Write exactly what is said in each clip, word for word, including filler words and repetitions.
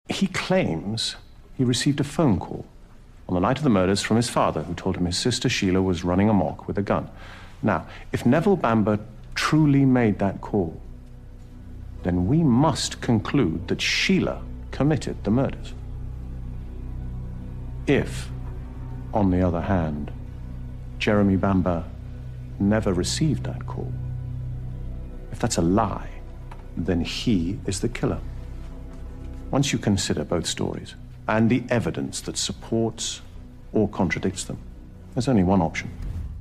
He claims he received a phone call on the night of the murders from his father, who told him his sister Sheila was running amok with a gun. Now, if Neville Bamber truly made that call, then we must conclude that Sheila committed the murders. If, on the other hand, Jeremy Bamber never received that call, if that's a lie, then he is the killer. Once you consider both stories and the evidence that supports or contradicts them, there's only one option.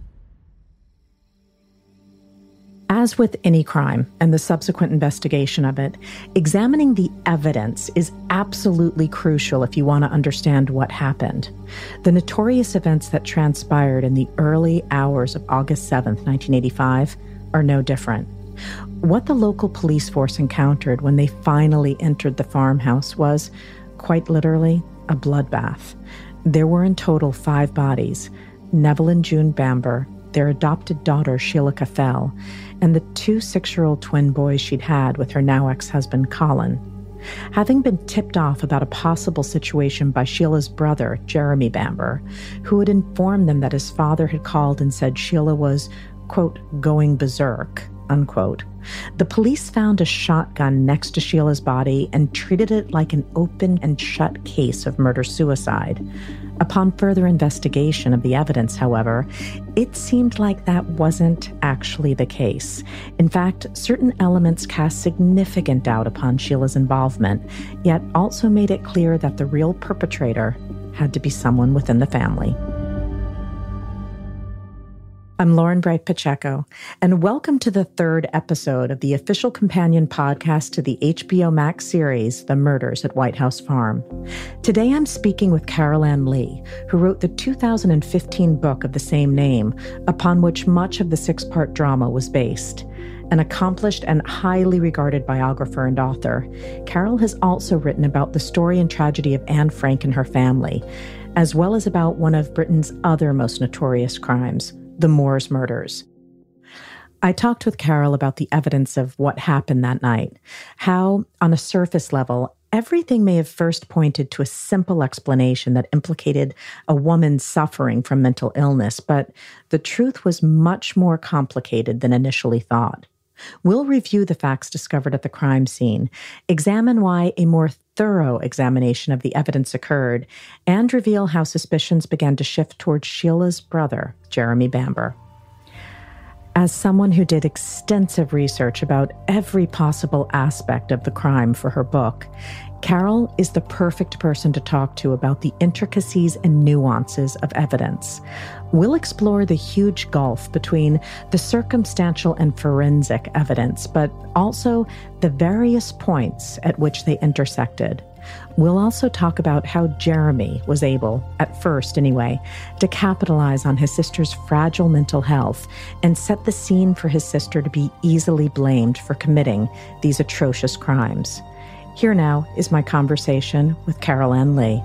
As with any crime and the subsequent investigation of it, examining the evidence is absolutely crucial if you want to understand what happened. The notorious events that transpired in the early hours of August seventh, nineteen eighty-five, are no different. What the local police force encountered when they finally entered the farmhouse was, quite literally, a bloodbath. There were in total five bodies: Neville and June Bamber, their adopted daughter Sheila Cathell, and the two six-year-old twin boys she'd had with her now ex-husband Colin. Having been tipped off about a possible situation by Sheila's brother, Jeremy Bamber, who had informed them that his father had called and said Sheila was, quote, going berserk, unquote, the police found a shotgun next to Sheila's body and treated it like an open and shut case of murder-suicide. Upon further investigation of the evidence, however, it seemed like that wasn't actually the case. In fact, certain elements cast significant doubt upon Sheila's involvement, yet also made it clear that the real perpetrator had to be someone within the family. I'm Lauren Bright Pacheco, and welcome to the third episode of the official companion podcast to the H B O Max series, The Murders at White House Farm. Today I'm speaking with Carol Ann Lee, who wrote the two thousand fifteen book of the same name, upon which much of the six-part drama was based. An accomplished and highly regarded biographer and author, Carol has also written about the story and tragedy of Anne Frank and her family, as well as about one of Britain's other most notorious crimes, the Moors murders. I talked with Carol about the evidence of what happened that night, how, on a surface level, everything may have first pointed to a simple explanation that implicated a woman suffering from mental illness, but the truth was much more complicated than initially thought. We'll review the facts discovered at the crime scene, examine why a more thorough examination of the evidence occurred, and reveal how suspicions began to shift towards Sheila's brother, Jeremy Bamber. As someone who did extensive research about every possible aspect of the crime for her book, Carol is the perfect person to talk to about the intricacies and nuances of evidence. We'll explore the huge gulf between the circumstantial and forensic evidence, but also the various points at which they intersected. We'll also talk about how Jeremy was able, at first anyway, to capitalize on his sister's fragile mental health and set the scene for his sister to be easily blamed for committing these atrocious crimes. Here now is my conversation with Carol Ann Lee.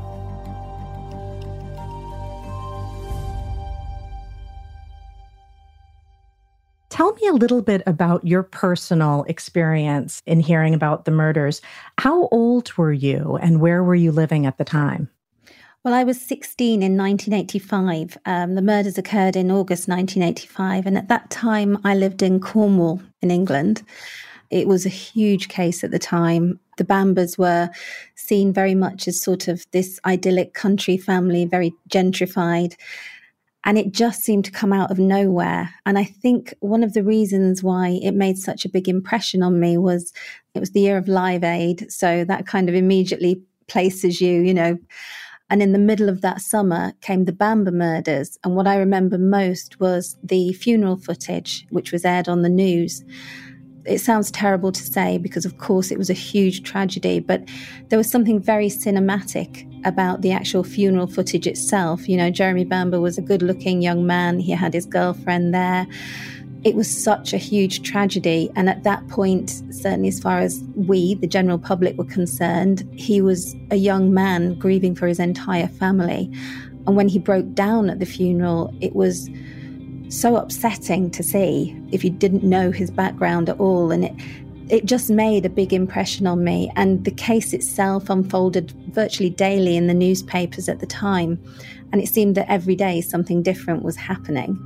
Tell me a little bit about your personal experience in hearing about the murders. How old were you and where were you living at the time? Well, I was sixteen in nineteen eighty-five. Um, the murders occurred in August nineteen eighty-five. And at that time, I lived in Cornwall in England. It was a huge case at the time. The Bambers were seen very much as sort of this idyllic country family, very gentrified. And it just seemed to come out of nowhere. And I think one of the reasons why it made such a big impression on me was it was the year of Live Aid. So that kind of immediately places you, you know. And in the middle of that summer came the Bamber murders. And what I remember most was the funeral footage, which was aired on the news. It sounds terrible to say because, of course, it was a huge tragedy, but there was something very cinematic about the actual funeral footage itself. You know, Jeremy Bamber was a good-looking young man. He had his girlfriend there. It was such a huge tragedy. And at that point, certainly as far as we, the general public, were concerned, he was a young man grieving for his entire family. And when he broke down at the funeral, it was so upsetting to see if you didn't know his background at all. And it, It just made a big impression on me, and the case itself unfolded virtually daily in the newspapers at the time, and it seemed that every day something different was happening.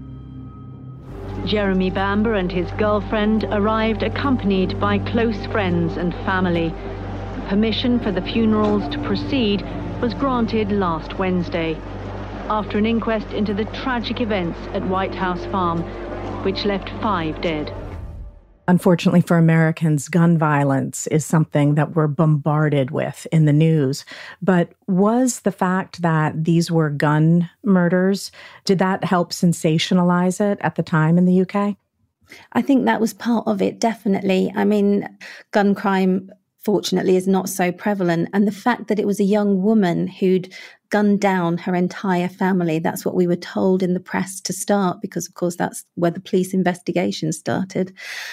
Jeremy Bamber and his girlfriend arrived accompanied by close friends and family. Permission for the funerals to proceed was granted last Wednesday, after an inquest into the tragic events at White House Farm, which left five dead. Unfortunately for Americans, gun violence is something that we're bombarded with in the news. But was the fact that these were gun murders, did that help sensationalize it at the time in the U K? I think that was part of it, definitely. I mean, gun crime, fortunately, is not so prevalent. And the fact that it was a young woman who'd gunned down her entire family, that's what we were told in the press to start, because, of course, that's where the police investigation started.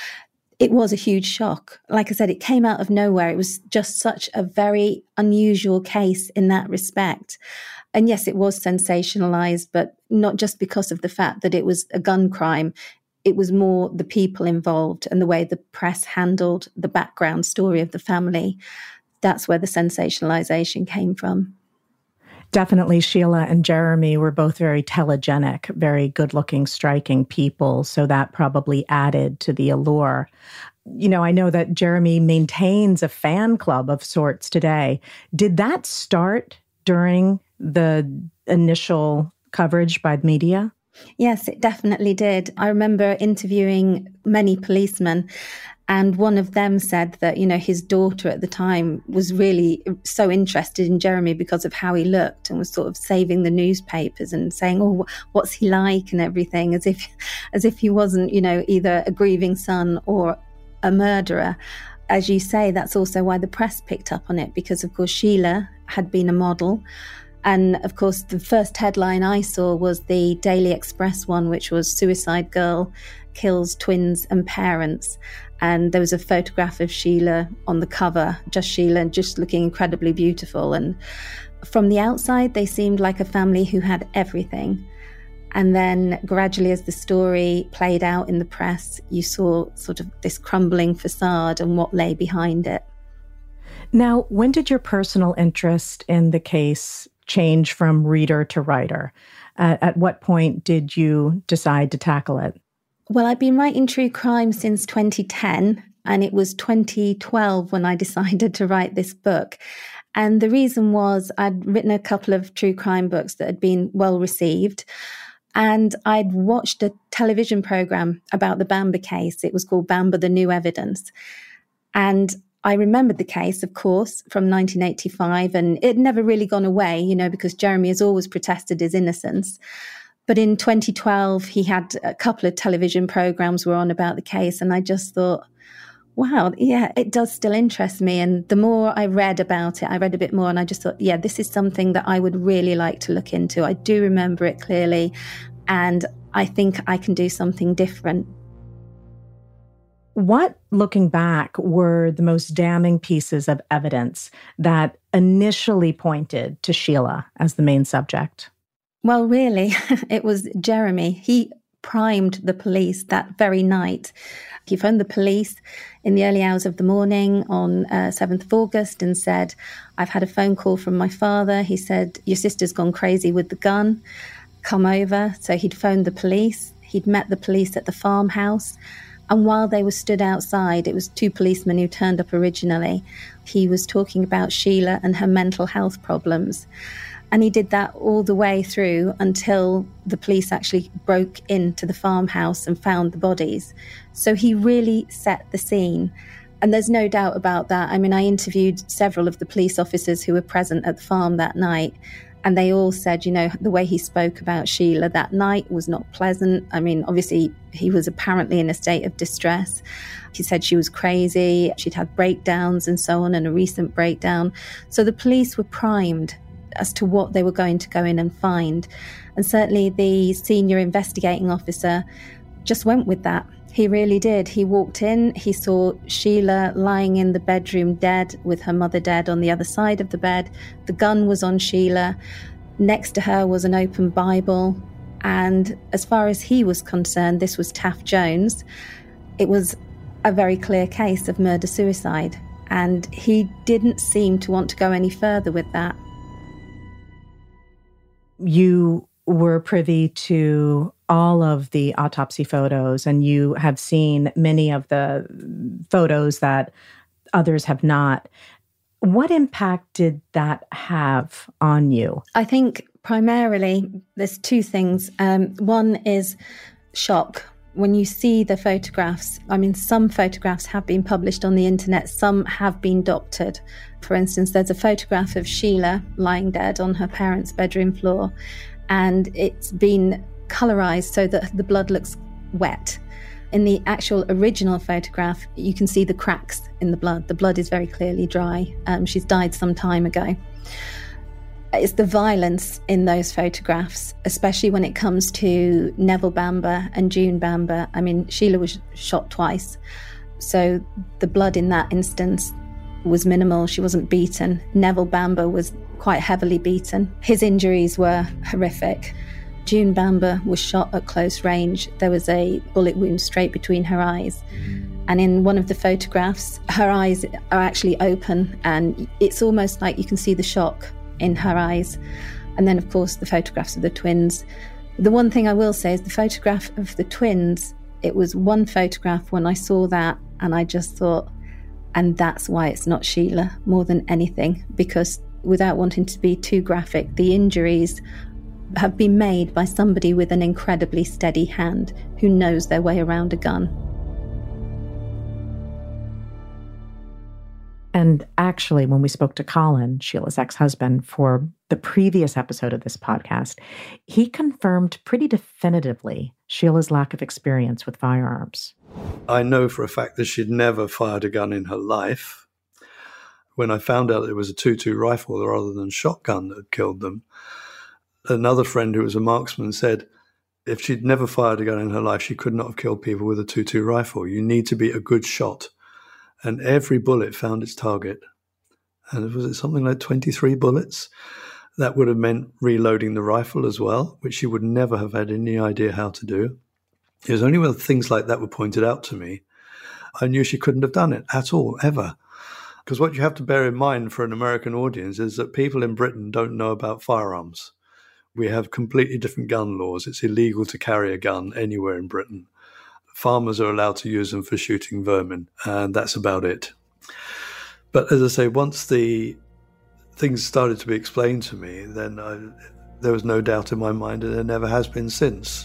It was a huge shock. Like I said, it came out of nowhere. It was just such a very unusual case in that respect. And yes, it was sensationalized, but not just because of the fact that it was a gun crime. It was more the people involved and the way the press handled the background story of the family. That's where the sensationalization came from. Definitely, Sheila and Jeremy were both very telegenic, very good-looking, striking people, so that probably added to the allure. You know, I know that Jeremy maintains a fan club of sorts today. Did that start during the initial coverage by the media? Yes, it definitely did. I remember interviewing many policemen, and one of them said that, you know, his daughter at the time was really so interested in Jeremy because of how he looked, and was sort of saving the newspapers and saying, oh, what's he like and everything, as if as if he wasn't, you know, either a grieving son or a murderer. As you say, that's also why the press picked up on it, because, of course, Sheila had been a model. And, of course, the first headline I saw was the Daily Express one, which was Suicide Girl Kills Twins and Parents. And there was a photograph of Sheila on the cover, just Sheila, just looking incredibly beautiful. And from the outside, they seemed like a family who had everything. And then gradually, as the story played out in the press, you saw sort of this crumbling facade and what lay behind it. Now, when did your personal interest in the case change from reader to writer? Uh, at what point did you decide to tackle it? Well, I've been writing true crime since twenty ten, and it was twenty twelve when I decided to write this book. And the reason was I'd written a couple of true crime books that had been well received, and I'd watched a television program about the Bamber case. It was called Bamber, the New Evidence. And I remembered the case, of course, from nineteen eighty-five, and it had never really gone away, you know, because Jeremy has always protested his innocence. But in twenty twelve, he had a couple of television programs were on about the case, and I just thought, wow, yeah, it does still interest me. And the more I read about it, I read a bit more, and I just thought, yeah, this is something that I would really like to look into. I do remember it clearly, and I think I can do something different. What, looking back, were the most damning pieces of evidence that initially pointed to Sheila as the main subject? Well, really, it was Jeremy. He primed the police that very night. He phoned the police in the early hours of the morning on uh, seventh of August and said, I've had a phone call from my father. He said, your sister's gone crazy with the gun. Come over. So he'd phoned the police. He'd met the police at the farmhouse. And while they were stood outside, it was two policemen who turned up originally. He was talking about Sheila and her mental health problems. And he did that all the way through until the police actually broke into the farmhouse and found the bodies. So he really set the scene. And there's no doubt about that. I mean, I interviewed several of the police officers who were present at the farm that night. And they all said, you know, the way he spoke about Sheila that night was not pleasant. I mean, obviously, he was apparently in a state of distress. He said she was crazy. She'd had breakdowns and so on, and a recent breakdown. So the police were primed as to what they were going to go in and find. And certainly the senior investigating officer just went with that. He really did. He walked in, he saw Sheila lying in the bedroom dead, with her mother dead on the other side of the bed. The gun was on Sheila. Next to her was an open Bible. And as far as he was concerned, this was Taft Jones. It was a very clear case of murder-suicide. And he didn't seem to want to go any further with that. You were privy to all of the autopsy photos, and you have seen many of the photos that others have not. What impact did that have on you? I think primarily there's two things. Um, one is shock. When you see the photographs, I mean, some photographs have been published on the internet, some have been doctored. For instance, there's a photograph of Sheila lying dead on her parents' bedroom floor, and it's been colorized so that the blood looks wet. In the actual original photograph, you can see the cracks in the blood. The blood is very clearly dry. Um, she's died some time ago. It's the violence in those photographs, especially when it comes to Neville Bamber and June Bamber. I mean, Sheila was shot twice. So the blood in that instance was minimal. She wasn't beaten. Neville Bamber was quite heavily beaten. His injuries were horrific. June Bamber was shot at close range. There was a bullet wound straight between her eyes. And in one of the photographs, her eyes are actually open, and it's almost like you can see the shock in her eyes. And then, of course, the photographs of the twins. The one thing I will say is the photograph of the twins, it was one photograph when I saw that, and I just thought, and that's why it's not Sheila more than anything, because without wanting to be too graphic, the injuries have been made by somebody with an incredibly steady hand who knows their way around a gun. And actually, when we spoke to Colin, Sheila's ex-husband, for the previous episode of this podcast, he confirmed pretty definitively Sheila's lack of experience with firearms. I know for a fact that she'd never fired a gun in her life. When I found out it was a two two rifle rather than shotgun that had killed them, another friend who was a marksman said, if she'd never fired a gun in her life, she could not have killed people with a two two rifle. You need to be a good shot. And every bullet found its target. And was it something like twenty-three bullets? That would have meant reloading the rifle as well, which she would never have had any idea how to do. It was only when things like that were pointed out to me, I knew she couldn't have done it at all, ever. Because what you have to bear in mind for an American audience is that people in Britain don't know about firearms. We have completely different gun laws. It's illegal to carry a gun anywhere in Britain. Farmers are allowed to use them for shooting vermin, and that's about it. But as I say, once the things started to be explained to me, then I, there was no doubt in my mind, and there never has been since.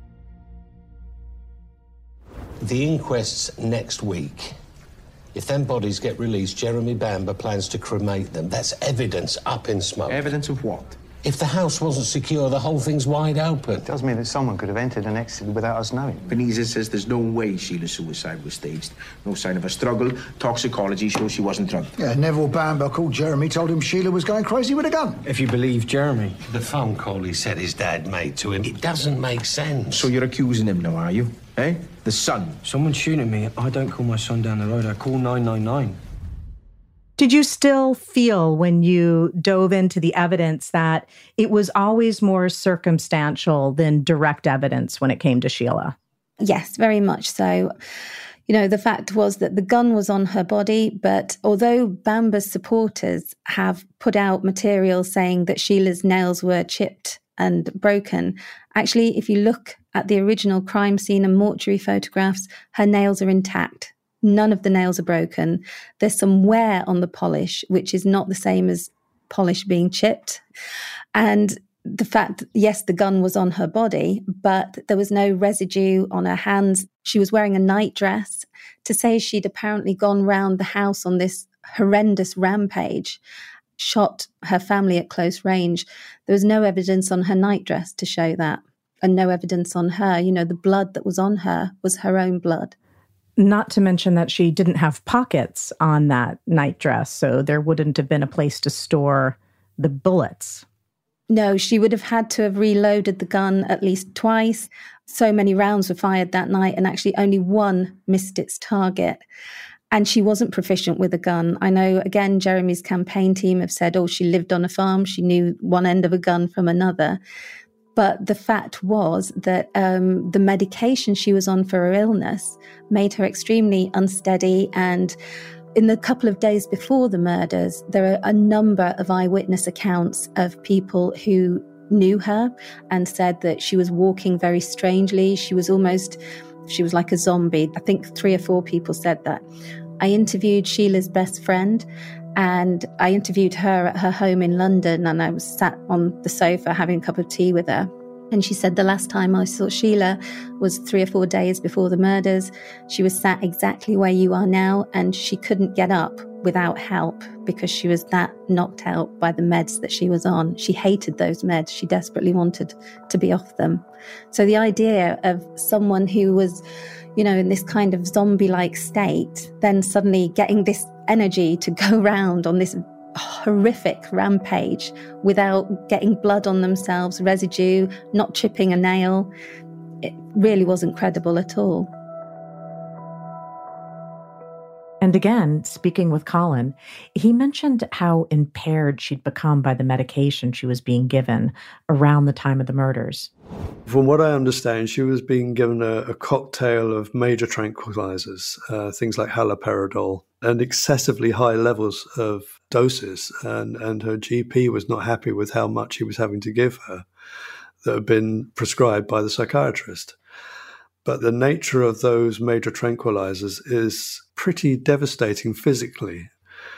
The inquest's next week. If them bodies get released, Jeremy Bamber plans to cremate them. That's evidence up in smoke. Evidence of what? If the house wasn't secure, the whole thing's wide open. It does mean that someone could have entered and exited without us knowing. Benitez says there's no way Sheila's suicide was staged. No sign of a struggle. Toxicology shows she wasn't drugged. Yeah, Neville Bamber called Jeremy, told him Sheila was going crazy with a gun. If you believe Jeremy. The phone call he said his dad made to him, it doesn't make sense. So you're accusing him now, are you? Eh? The son. Someone's shooting at me. I don't call my son down the road. I call nine nine nine. Did you still feel when you dove into the evidence that it was always more circumstantial than direct evidence when it came to Sheila? Yes, very much so. You know, the fact was that the gun was on her body, but although Bamber's supporters have put out material saying that Sheila's nails were chipped and broken, actually, if you look at the original crime scene and mortuary photographs, her nails are intact. None of the nails are broken. There's some wear on the polish, which is not the same as polish being chipped. And the fact, yes, the gun was on her body, but there was no residue on her hands. She was wearing a nightdress. To say she'd apparently gone round the house on this horrendous rampage, shot her family at close range, there was no evidence on her nightdress to show that, and no evidence on her. You know, the blood that was on her was her own blood. Not to mention that she didn't have pockets on that nightdress, so there wouldn't have been a place to store the bullets. No, she would have had to have reloaded the gun at least twice. So many rounds were fired that night, and actually only one missed its target. And she wasn't proficient with a gun. I know, again, Jeremy's campaign team have said, oh, she lived on a farm. She knew one end of a gun from another. But the fact was that um, the medication she was on for her illness made her extremely unsteady. And in the couple of days before the murders, there are a number of eyewitness accounts of people who knew her and said that she was walking very strangely. She was almost, she was like a zombie. I think three or four people said that. I interviewed Sheila's best friend, and I interviewed her at her home in London, and I was sat on the sofa having a cup of tea with her. And she said the last time I saw Sheila was three or four days before the murders. She was sat exactly where you are now, and she couldn't get up without help because she was that knocked out by the meds that she was on. She hated those meds. She desperately wanted to be off them. So the idea of someone who was, you know, in this kind of zombie-like state, then suddenly getting this energy to go round on this horrific rampage without getting blood on themselves, residue, not chipping a nail, it really wasn't credible at all. And again, speaking with Colin, he mentioned how impaired she'd become by the medication she was being given around the time of the murders. From what I understand, she was being given a, a cocktail of major tranquilizers, uh, things like haloperidol, and excessively high levels of doses. And, and her G P was not happy with how much he was having to give her that had been prescribed by the psychiatrist. But the nature of those major tranquilizers is pretty devastating physically.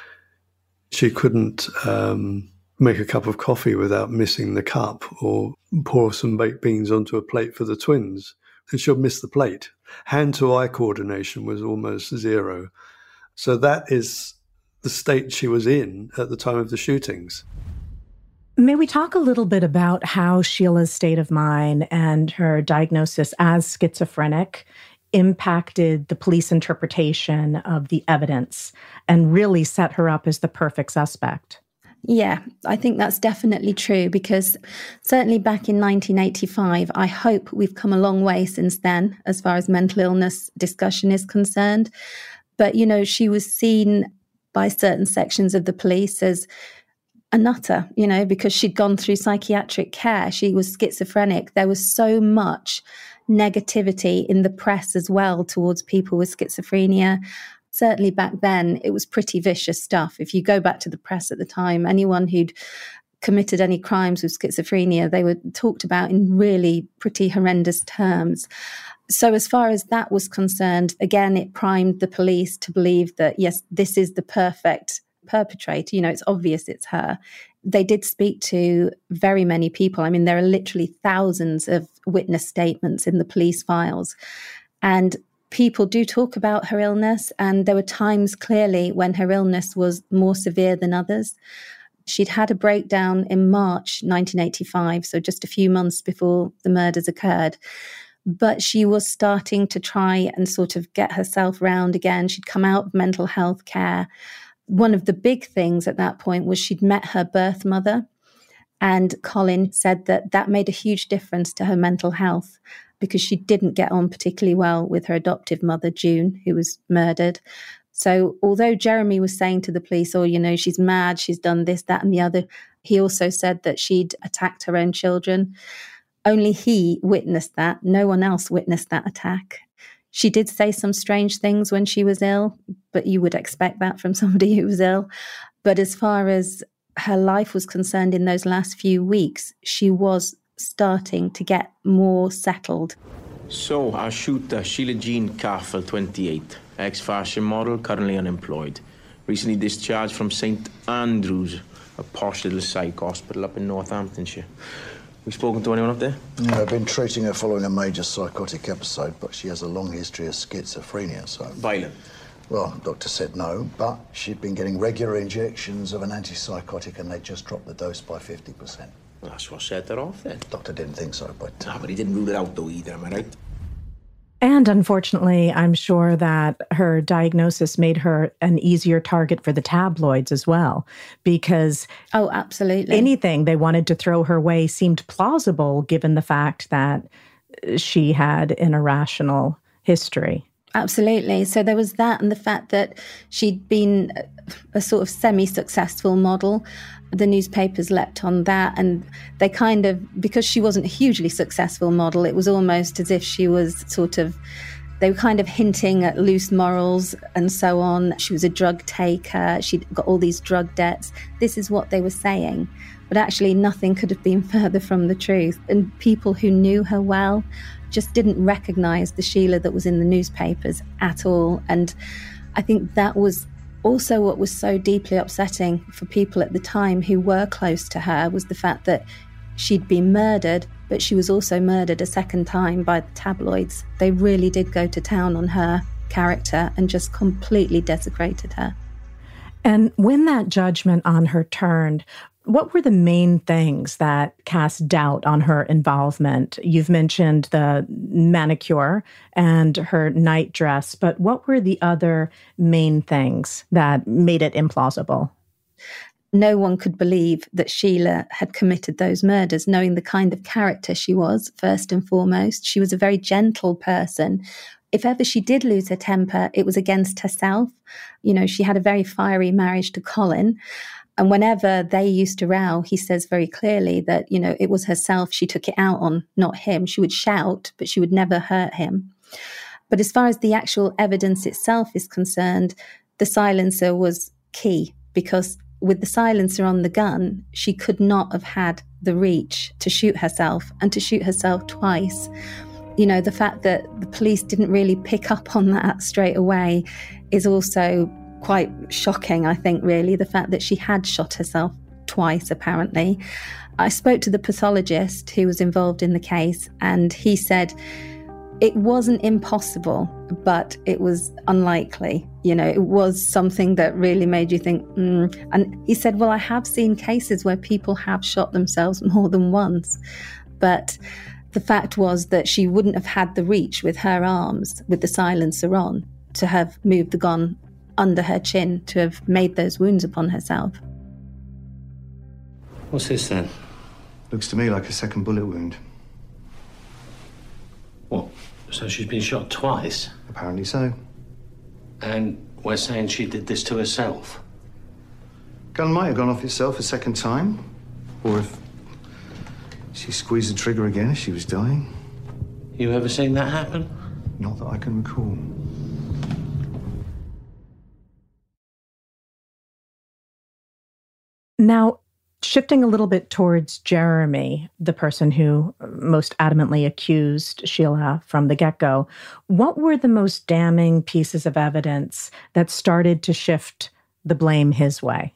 She couldn't um, make a cup of coffee without missing the cup, or pour some baked beans onto a plate for the twins, and she'll miss the plate. Hand-to-eye coordination was almost zero. So that is the state she was in at the time of the shootings. May we talk a little bit about how Sheila's state of mind and her diagnosis as schizophrenic impacted the police interpretation of the evidence and really set her up as the perfect suspect? Yeah, I think that's definitely true, because certainly back in nineteen eighty-five, I hope we've come a long way since then as far as mental illness discussion is concerned. But, you know, she was seen by certain sections of the police as a nutter, you know, because she'd gone through psychiatric care. She was schizophrenic. There was so much negativity in the press as well towards people with schizophrenia. Certainly back then, it was pretty vicious stuff. If you go back to the press at the time, anyone who'd committed any crimes with schizophrenia, they were talked about in really pretty horrendous terms. So as far as that was concerned, again, it primed the police to believe that, yes, this is the perfect perpetrator. You know, it's obvious it's her. They did speak to very many people. I mean, there are literally thousands of witness statements in the police files. And people do talk about her illness. And there were times clearly when her illness was more severe than others. She'd had a breakdown in March nineteen eighty-five, so just a few months before the murders occurred. But she was starting to try and sort of get herself round again. She'd come out of mental health care. One of the big things at that point was she'd met her birth mother, and Colin said that that made a huge difference to her mental health because she didn't get on particularly well with her adoptive mother, June, who was murdered. So although Jeremy was saying to the police, oh, you know, she's mad, she's done this, that and the other, he also said that she'd attacked her own children. Only he witnessed that. No one else witnessed that attack. She did say some strange things when she was ill, but you would expect that from somebody who was ill. But as far as her life was concerned in those last few weeks, she was starting to get more settled. So, our shooter, Sheila Jean Carfel, twenty-eight, ex-fashion model, currently unemployed. Recently discharged from Saint Andrews, a posh little psych hospital up in Northamptonshire. We spoken to anyone up there? Yeah, I've been treating her following a major psychotic episode, but she has a long history of schizophrenia, so... Violent? Well, the doctor said no, but she'd been getting regular injections of an antipsychotic and they just dropped the dose by fifty percent. Well, that's what set her off, then. Doctor didn't think so, but... No, but he didn't rule it out, though, either, am I right? And unfortunately, I'm sure that her diagnosis made her an easier target for the tabloids as well, because oh, absolutely, anything they wanted to throw her way seemed plausible given the fact that she had an irrational history. Absolutely. So there was that, and the fact that she'd been a, a sort of semi-successful model. The newspapers leapt on that, and they kind of, because she wasn't a hugely successful model, it was almost as if she was sort of, they were kind of hinting at loose morals and so on. She was a drug taker. She'd got all these drug debts. This is what they were saying. But actually nothing could have been further from the truth. And people who knew her well just didn't recognise the Sheila that was in the newspapers at all. And I think that was also what was so deeply upsetting for people at the time who were close to her, was the fact that she'd been murdered, but she was also murdered a second time by the tabloids. They really did go to town on her character and just completely desecrated her. And when that judgment on her turned, what were the main things that cast doubt on her involvement? You've mentioned the manicure and her night dress, but what were the other main things that made it implausible? No one could believe that Sheila had committed those murders, knowing the kind of character she was, first and foremost. She was a very gentle person. If ever she did lose her temper, it was against herself. You know, she had a very fiery marriage to Colin. And whenever they used to row, he says very clearly that, you know, it was herself she took it out on, not him. She would shout, but she would never hurt him. But as far as the actual evidence itself is concerned, the silencer was key, because with the silencer on the gun, she could not have had the reach to shoot herself, and to shoot herself twice. You know, the fact that the police didn't really pick up on that straight away is also quite shocking, I think, really, the fact that she had shot herself twice, apparently. I spoke to the pathologist who was involved in the case, and he said it wasn't impossible, but it was unlikely. You know, it was something that really made you think, mm. And he said, well, I have seen cases where people have shot themselves more than once, but the fact was that she wouldn't have had the reach with her arms, with the silencer on, to have moved the gun under her chin, to have made those wounds upon herself. What's this then? Looks to me like a second bullet wound. What? So she's been shot twice? Apparently so. And we're saying she did this to herself? Gun might have gone off itself a second time. Or if she squeezed the trigger again as she was dying. You ever seen that happen? Not that I can recall. Now, shifting a little bit towards Jeremy, the person who most adamantly accused Sheila from the get-go, what were the most damning pieces of evidence that started to shift the blame his way?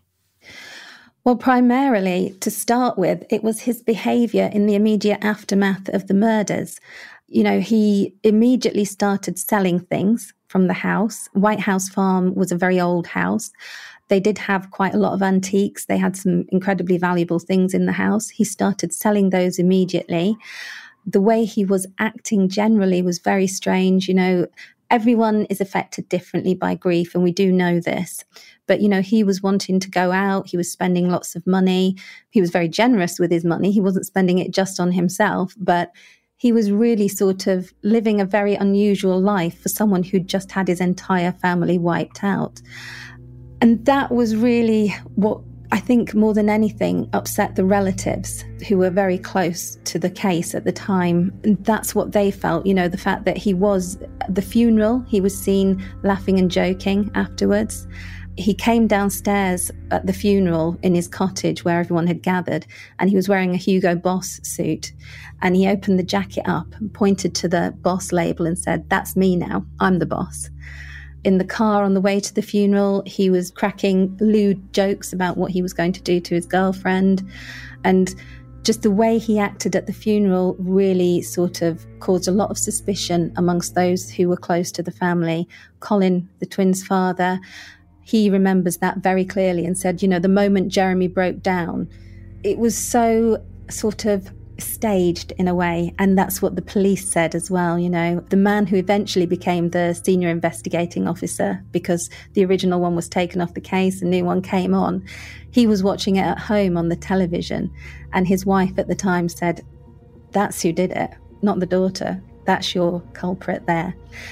Well, primarily, to start with, it was his behaviour in the immediate aftermath of the murders. You know, he immediately started selling things from the house. White House Farm was a very old house. They did have quite a lot of antiques. They had some incredibly valuable things in the house. He started selling those immediately. The way he was acting generally was very strange. You know, everyone is affected differently by grief, and we do know this. But, you know, he was wanting to go out. He was spending lots of money. He was very generous with his money. He wasn't spending it just on himself, but he was really sort of living a very unusual life for someone who'd just had his entire family wiped out. And that was really what I think more than anything upset the relatives who were very close to the case at the time. And that's what they felt, you know, the fact that he was at the funeral, he was seen laughing and joking afterwards. He came downstairs at the funeral in his cottage where everyone had gathered, and he was wearing a Hugo Boss suit. And he opened the jacket up and pointed to the Boss label and said, "That's me now, I'm the boss." In the car on the way to the funeral, he was cracking lewd jokes about what he was going to do to his girlfriend. And just the way he acted at the funeral really sort of caused a lot of suspicion amongst those who were close to the family. Colin, the twins' father, he remembers that very clearly and said, you know, the moment Jeremy broke down, it was so sort of staged in a way. And that's what the police said as well. You know, the man who eventually became the senior investigating officer, because the original one was taken off the case, a new one came on, he was watching it at home on the television, and his wife at the time said, "That's who did it, not the daughter. That's your culprit there."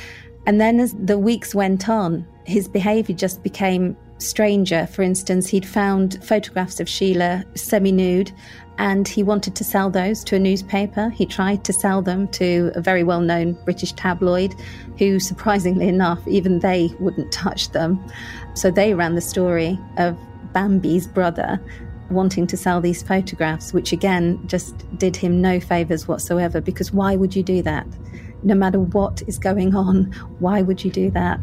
And then as the weeks went on, his behaviour just became stranger. For instance, he'd found photographs of Sheila semi-nude, and he wanted to sell those to a newspaper. He tried to sell them to a very well-known British tabloid, who, surprisingly enough, even they wouldn't touch them. So they ran the story of Bambi's brother wanting to sell these photographs, which again just did him no favours whatsoever, because why would you do that? No matter what is going on, why would you do that?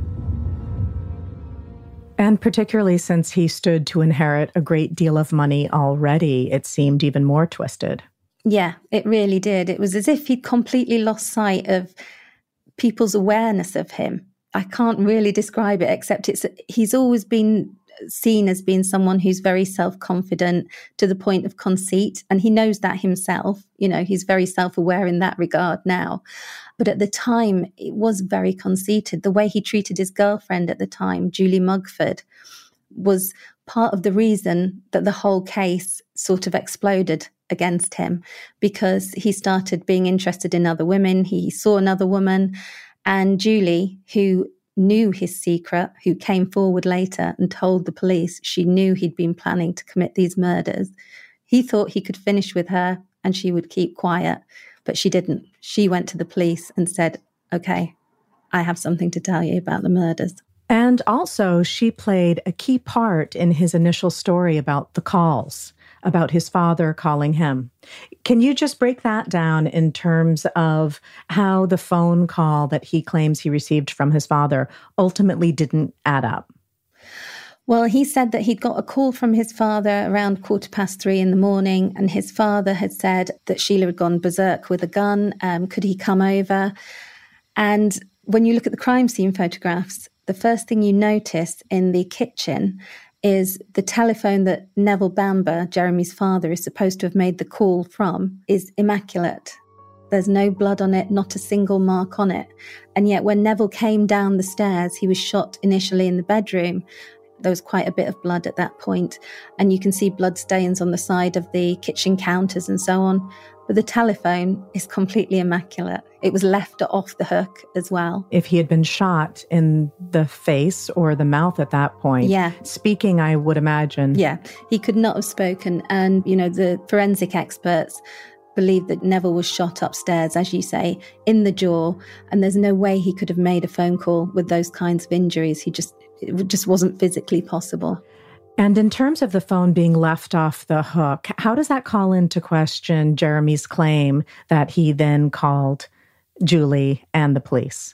And particularly since he stood to inherit a great deal of money already, it seemed even more twisted. Yeah, it really did. It was as if he'd completely lost sight of people's awareness of him. I can't really describe it, except it's he's always been seen as being someone who's very self-confident to the point of conceit, and he knows that himself. You know, he's very self-aware in that regard now. But at the time, it was very conceited. The way he treated his girlfriend at the time, Julie Mugford, was part of the reason that the whole case sort of exploded against him, because he started being interested in other women. He saw another woman, and Julie, who knew his secret, who came forward later and told the police she knew he'd been planning to commit these murders. He thought he could finish with her and she would keep quiet, but she didn't. She went to the police and said, okay, I have something to tell you about the murders. And also, she played a key part in his initial story about the calls, about his father calling him. Can you just break that down in terms of how the phone call that he claims he received from his father ultimately didn't add up? Well, he said that he'd got a call from his father around quarter past three in the morning, and his father had said that Sheila had gone berserk with a gun. Um, could he come over? And when you look at the crime scene photographs, the first thing you notice in the kitchen is the telephone that Neville Bamber, Jeremy's father, is supposed to have made the call from is immaculate. There's no blood on it, not a single mark on it. And yet when Neville came down the stairs, he was shot initially in the bedroom. There was quite a bit of blood at that point, and you can see blood stains on the side of the kitchen counters and so on. But the telephone is completely immaculate. It was left off the hook as well. If he had been shot in the face or the mouth at that point, yeah. speaking, I would imagine. Yeah, he could not have spoken. And, you know, the forensic experts believe that Neville was shot upstairs, as you say, in the jaw. And there's no way he could have made a phone call with those kinds of injuries. He just, it just wasn't physically possible. And in terms of the phone being left off the hook, how does that call into question Jeremy's claim that he then called Julie and the police?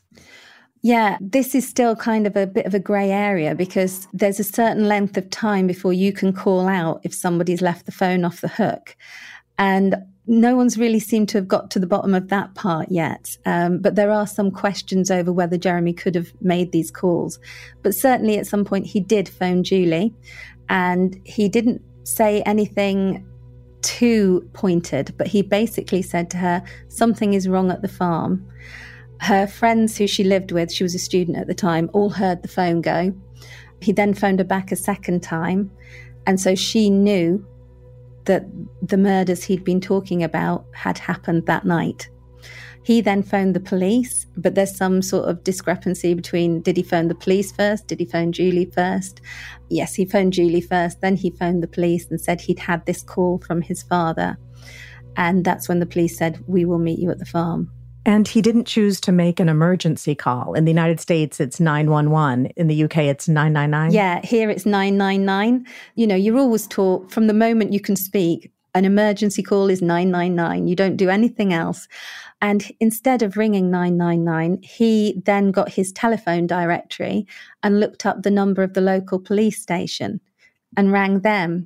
Yeah, this is still kind of a bit of a grey area, because there's a certain length of time before you can call out if somebody's left the phone off the hook. And no one's really seemed to have got to the bottom of that part yet. Um, but there are some questions over whether Jeremy could have made these calls. But certainly at some point he did phone Julie, and he didn't say anything too pointed, but he basically said to her, something is wrong at the farm. Her friends who she lived with, she was a student at the time, all heard the phone go. He then phoned her back a second time. And so she knew that the murders he'd been talking about had happened that night. He then phoned the police, but there's some sort of discrepancy between, did he phone the police first? Did he phone Julie first? Yes, he phoned Julie first. Then he phoned the police and said he'd had this call from his father. And that's when the police said, we will meet you at the farm. And he didn't choose to make an emergency call. In the United States, it's nine one one. In the U K, it's nine nine nine. Yeah, here it's nine nine nine. You know, you're always taught from the moment you can speak, an emergency call is nine nine nine. You don't do anything else. And instead of ringing nine nine nine, he then got his telephone directory and looked up the number of the local police station and rang them.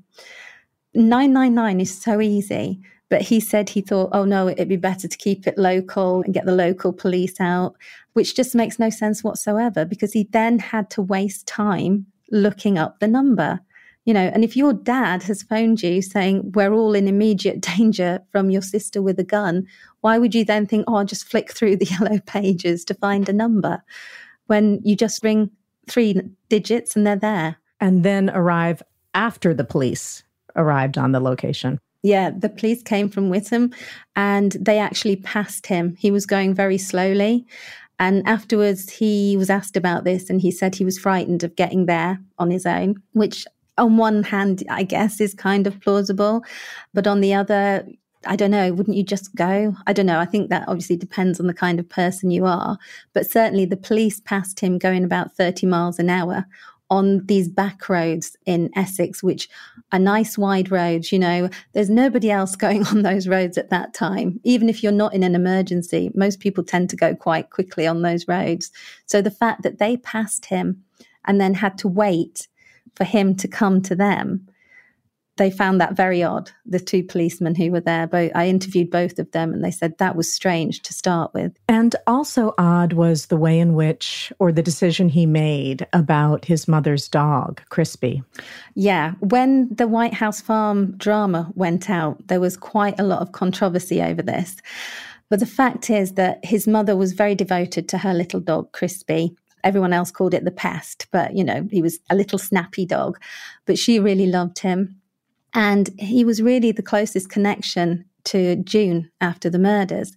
nine nine nine is so easy. But he said he thought, oh no, it'd be better to keep it local and get the local police out, which just makes no sense whatsoever, because he then had to waste time looking up the number. You know, and if your dad has phoned you saying we're all in immediate danger from your sister with a gun, why would you then think, oh, I'll just flick through the yellow pages to find a number, when you just ring three digits and they're there? And then arrive after the police arrived on the location. Yeah, the police came from Witham and they actually passed him. He was going very slowly. And afterwards, he was asked about this and he said he was frightened of getting there on his own, which on one hand, I guess, is kind of plausible. But on the other, I don't know, wouldn't you just go? I don't know. I think that obviously depends on the kind of person you are. But certainly the police passed him going about thirty miles an hour on these back roads in Essex, which are nice wide roads. You know, there's nobody else going on those roads at that time. Even if you're not in an emergency, most people tend to go quite quickly on those roads. So the fact that they passed him and then had to wait for him to come to them, they found that very odd. The two policemen who were there, both, I interviewed both of them and they said that was strange to start with. And also odd was the way in which, or the decision he made about his mother's dog, Crispy. Yeah, when the White House Farm drama went out, there was quite a lot of controversy over this. But the fact is that his mother was very devoted to her little dog, Crispy. Everyone else called it the pest, but, you know, he was a little snappy dog. But she really loved him. And he was really the closest connection to June after the murders.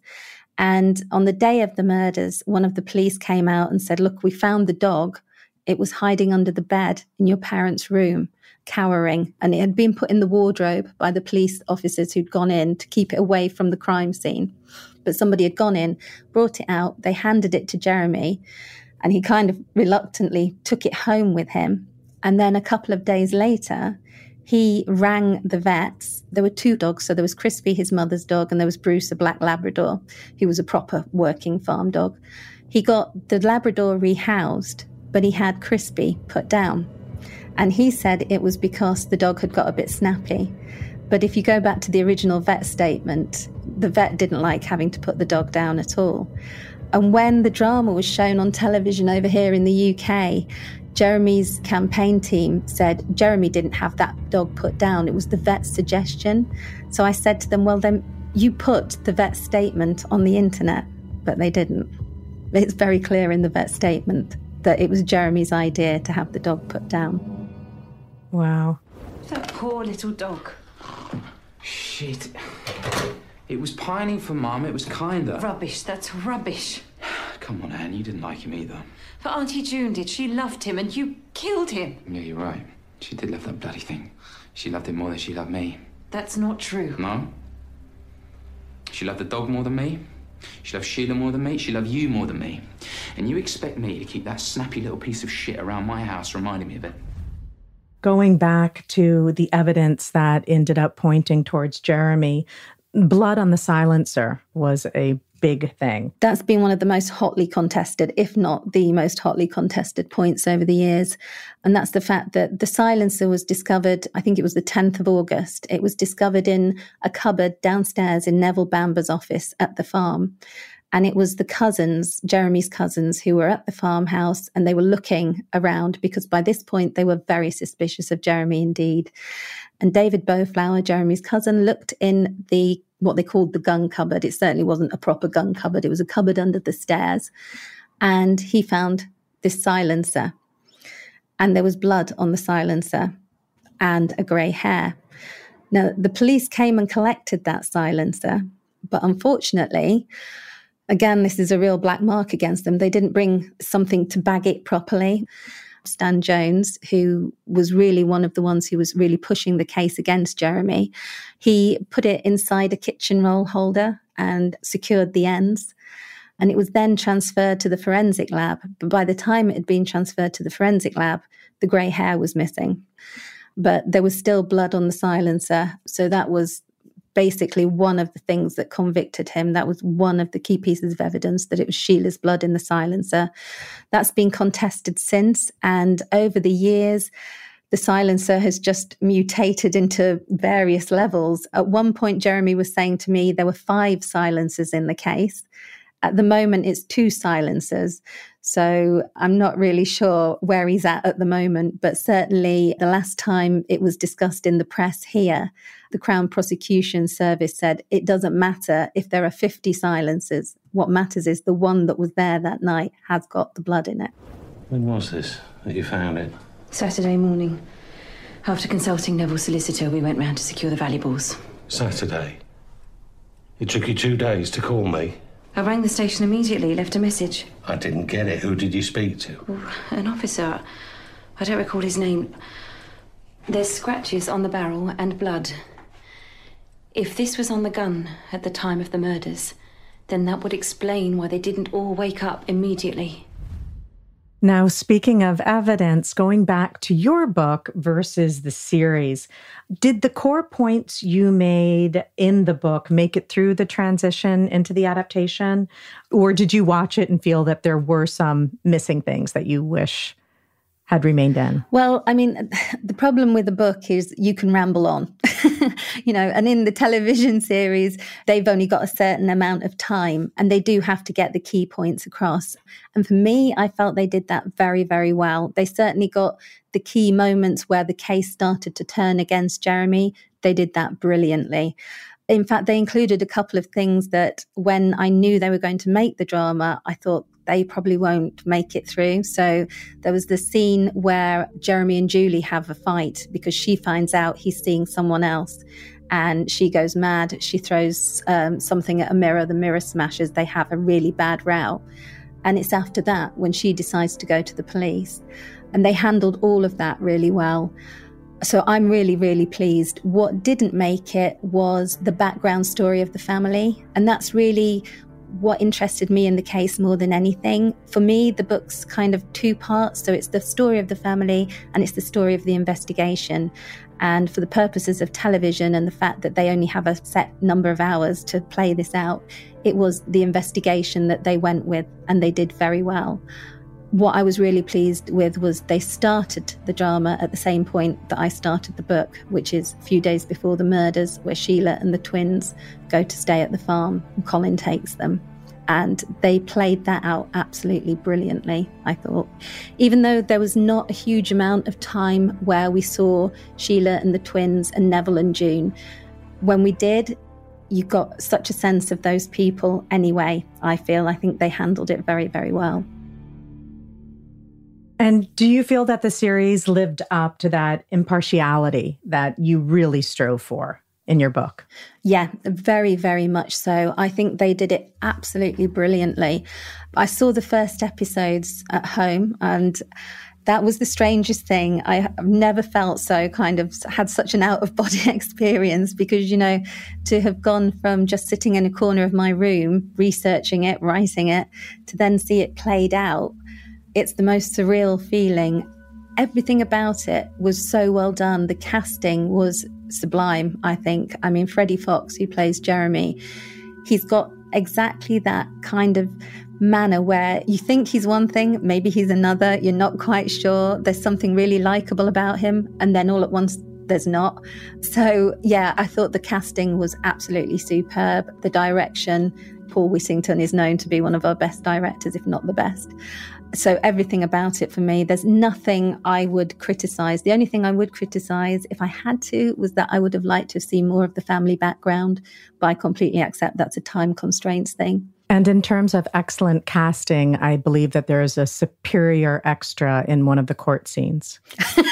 And on the day of the murders, one of the police came out and said, look, we found the dog. It was hiding under the bed in your parents' room, cowering. And it had been put in the wardrobe by the police officers who'd gone in to keep it away from the crime scene. But somebody had gone in, brought it out. They handed it to Jeremy. And he kind of reluctantly took it home with him. And then a couple of days later, he rang the vets. There were two dogs. So there was Crispy, his mother's dog, and there was Bruce, a black Labrador, who was a proper working farm dog. He got the Labrador rehoused, but he had Crispy put down. And he said it was because the dog had got a bit snappy. But if you go back to the original vet statement, the vet didn't like having to put the dog down at all. And when the drama was shown on television over here in the U K, Jeremy's campaign team said Jeremy didn't have that dog put down. It was the vet's suggestion. So I said to them, well, then you put the vet statement on the internet, but they didn't. It's very clear in the vet statement that it was Jeremy's idea to have the dog put down. Wow. That poor little dog. Shit. It was pining for Mum. It was kinder. Rubbish. That's rubbish. Come on, Anne. You didn't like him either. But Auntie June did. She loved him and you killed him. Yeah, you're right. She did love that bloody thing. She loved him more than she loved me. That's not true. No? She loved the dog more than me. She loved Sheila more than me. She loved you more than me. And you expect me to keep that snappy little piece of shit around my house reminding me of it? Going back to the evidence that ended up pointing towards Jeremy, blood on the silencer was a big thing. That's been one of the most hotly contested, if not the most hotly contested points over the years. And that's the fact that the silencer was discovered, I think it was the tenth of August. It was discovered in a cupboard downstairs in Neville Bamber's office at the farm. And it was the cousins, Jeremy's cousins, who were at the farmhouse and they were looking around because by this point they were very suspicious of Jeremy indeed. And David Bowflower, Jeremy's cousin, looked in the what they called the gun cupboard. It certainly wasn't a proper gun cupboard. It was a cupboard under the stairs. And he found this silencer. And there was blood on the silencer and a grey hair. Now, the police came and collected that silencer. But unfortunately, again, this is a real black mark against them. They didn't bring something to bag it properly. Stan Jones, who was really one of the ones who was really pushing the case against Jeremy, he put it inside a kitchen roll holder and secured the ends. And it was then transferred to the forensic lab. But by the time it had been transferred to the forensic lab, the grey hair was missing. But there was still blood on the silencer. So that was basically one of the things that convicted him. That was one of the key pieces of evidence, that it was Sheila's blood in the silencer. That's been contested since. And over the years, the silencer has just mutated into various levels. At one point, Jeremy was saying to me there were five silencers in the case. At the moment, it's two silencers. So I'm not really sure where he's at at the moment, but certainly the last time it was discussed in the press here, the Crown Prosecution Service said it doesn't matter if there are fifty silencers. What matters is the one that was there that night has got the blood in it. When was this that you found it? Saturday morning. After consulting Neville's solicitor, we went round to secure the valuables. Saturday? It took you two days to call me? I rang the station immediately, left a message. I didn't get it. Who did you speak to? Well, an officer. I don't recall his name. There's scratches on the barrel and blood. If this was on the gun at the time of the murders, then that would explain why they didn't all wake up immediately. Now, speaking of evidence, going back to your book versus the series, did the core points you made in the book make it through the transition into the adaptation? Or did you watch it and feel that there were some missing things that you wish had remained in? Well, I mean, the problem with the book is you can ramble on, you know, and in the television series, they've only got a certain amount of time and they do have to get the key points across. And for me, I felt they did that very, very well. They certainly got the key moments where the case started to turn against Jeremy. They did that brilliantly. In fact, they included a couple of things that when I knew they were going to make the drama, I thought, they probably won't make it through. So there was the scene where Jeremy and Julie have a fight because she finds out he's seeing someone else and she goes mad. She throws um, something at a mirror. The mirror smashes. They have a really bad row. And it's after that when she decides to go to the police. And they handled all of that really well. So I'm really, really pleased. What didn't make it was the background story of the family. And that's really what interested me in the case more than anything. For me, the book's kind of two parts. So it's the story of the family and it's the story of the investigation. And for the purposes of television and the fact that they only have a set number of hours to play this out, it was the investigation that they went with, and they did very well. What I was really pleased with was they started the drama at the same point that I started the book, which is a few days before the murders, where Sheila and the twins go to stay at the farm and Colin takes them. And they played that out absolutely brilliantly, I thought. Even though there was not a huge amount of time where we saw Sheila and the twins and Neville and June, when we did, you got such a sense of those people anyway, I feel. I think they handled it very, very well. And do you feel that the series lived up to that impartiality that you really strove for in your book? Yeah, very, very much so. I think they did it absolutely brilliantly. I saw the first episodes at home and that was the strangest thing. I have never felt so kind of had such an out-of-body experience because, you know, to have gone from just sitting in a corner of my room, researching it, writing it, to then see it played out, it's the most surreal feeling. Everything about it was so well done. The casting was sublime, I think. I mean, Freddie Fox, who plays Jeremy, he's got exactly that kind of manner where you think he's one thing, maybe he's another, you're not quite sure. There's something really likable about him, and then all at once there's not. So, yeah, I thought the casting was absolutely superb. The direction, Paul Whittington is known to be one of our best directors, if not the best. So everything about it for me, there's nothing I would criticise. The only thing I would criticise, if I had to, was that I would have liked to have seen more of the family background, but I completely accept that's a time constraints thing. And in terms of excellent casting, I believe that there is a superior extra in one of the court scenes.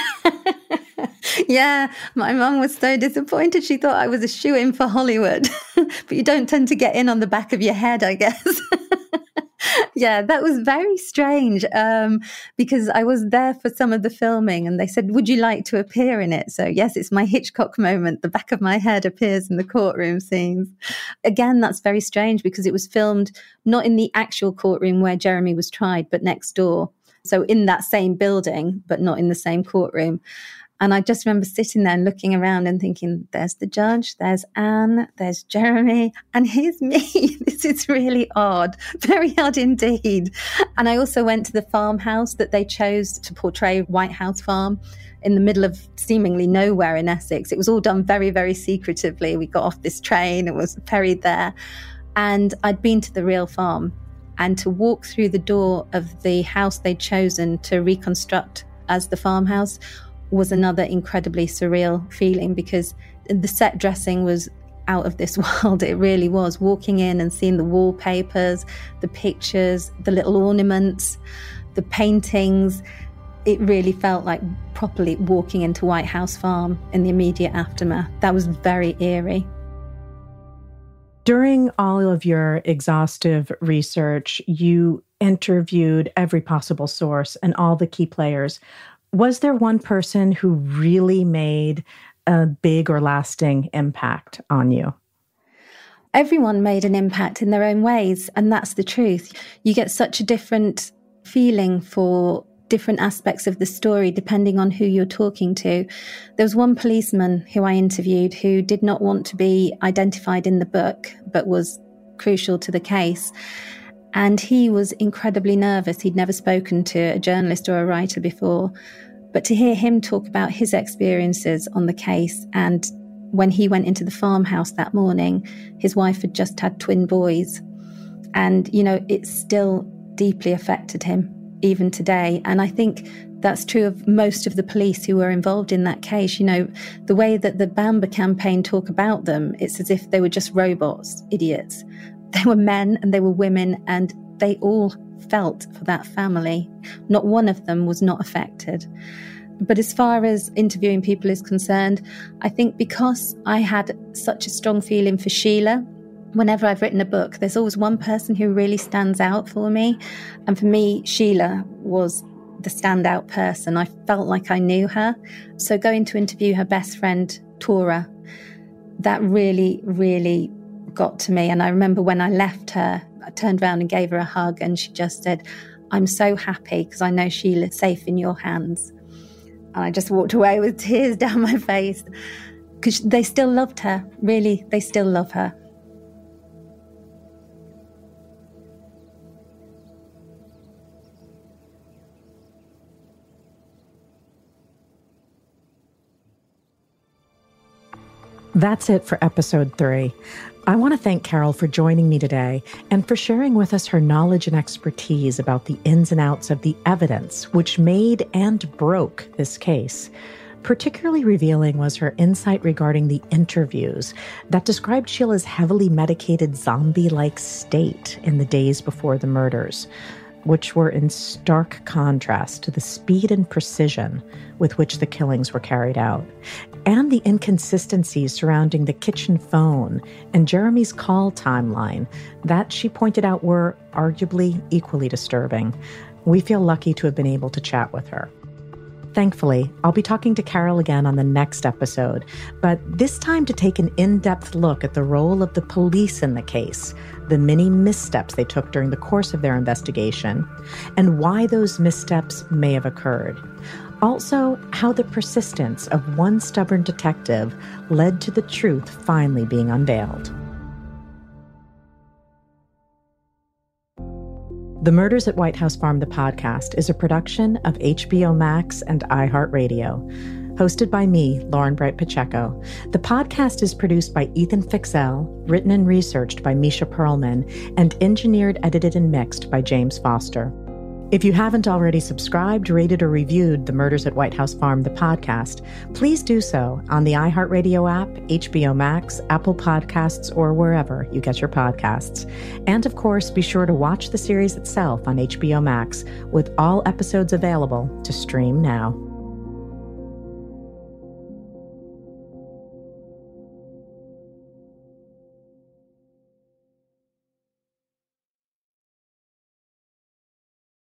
Yeah, my mum was so disappointed. She thought I was a shoo-in for Hollywood. But you don't tend to get in on the back of your head, I guess. Yeah, that was very strange um, because I was there for some of the filming and they said, would you like to appear in it? So yes, it's my Hitchcock moment. The back of my head appears in the courtroom scenes. Again, that's very strange because it was filmed not in the actual courtroom where Jeremy was tried, but next door. So in that same building, but not in the same courtroom. And I just remember sitting there and looking around and thinking, there's the judge, there's Anne, there's Jeremy, and here's me. This is really odd, very odd indeed. And I also went to the farmhouse that they chose to portray White House Farm in the middle of seemingly nowhere in Essex. It was all done very, very secretively. We got off this train and was ferried there. And I'd been to the real farm. And to walk through the door of the house they'd chosen to reconstruct as the farmhouse was another incredibly surreal feeling because the set dressing was out of this world. It really was. Walking in and seeing the wallpapers, the pictures, the little ornaments, the paintings, it really felt like properly walking into White House Farm in the immediate aftermath. That was very eerie. During all of your exhaustive research, you interviewed every possible source and all the key players. Was there one person who really made a big or lasting impact on you? Everyone made an impact in their own ways, and that's the truth. You get such a different feeling for different aspects of the story depending on who you're talking to. There was one policeman who I interviewed who did not want to be identified in the book, but was crucial to the case. And he was incredibly nervous. He'd never spoken to a journalist or a writer before. But to hear him talk about his experiences on the case, and when he went into the farmhouse that morning, his wife had just had twin boys. And, you know, it still deeply affected him, even today. And I think that's true of most of the police who were involved in that case. You know, the way that the Bamba campaign talk about them, it's as if they were just robots, idiots. They were men and they were women, and they all felt for that family. Not one of them was not affected. But as far as interviewing people is concerned, I think because I had such a strong feeling for Sheila, whenever I've written a book, there's always one person who really stands out for me. And for me, Sheila was the standout person. I felt like I knew her. So going to interview her best friend, Tora, that really, really got to me. And I remember when I left her, I turned around and gave her a hug, and she just said, "I'm so happy because I know Sheila's safe in your hands." And I just walked away with tears down my face because they still loved her. Really, they still love her. That's it for episode three. I want to thank Carol for joining me today and for sharing with us her knowledge and expertise about the ins and outs of the evidence which made and broke this case. Particularly revealing was her insight regarding the interviews that described Sheila's heavily medicated zombie-like state in the days before the murders, which were in stark contrast to the speed and precision with which the killings were carried out, and the inconsistencies surrounding the kitchen phone and Jeremy's call timeline that she pointed out were arguably equally disturbing. We feel lucky to have been able to chat with her. Thankfully, I'll be talking to Carol again on the next episode, but this time to take an in-depth look at the role of the police in the case, the many missteps they took during the course of their investigation, and why those missteps may have occurred. Also, how the persistence of one stubborn detective led to the truth finally being unveiled. The Murders at White House Farm, the podcast, is a production of H B O Max and iHeartRadio. Hosted by me, Lauren Bright Pacheco. The podcast is produced by Ethan Fixell, written and researched by Misha Perlman, and engineered, edited, and mixed by James Foster. If you haven't already subscribed, rated, or reviewed The Murders at White House Farm, the podcast, please do so on the iHeartRadio app, H B O Max, Apple Podcasts, or wherever you get your podcasts. And of course, be sure to watch the series itself on H B O Max, with all episodes available to stream now.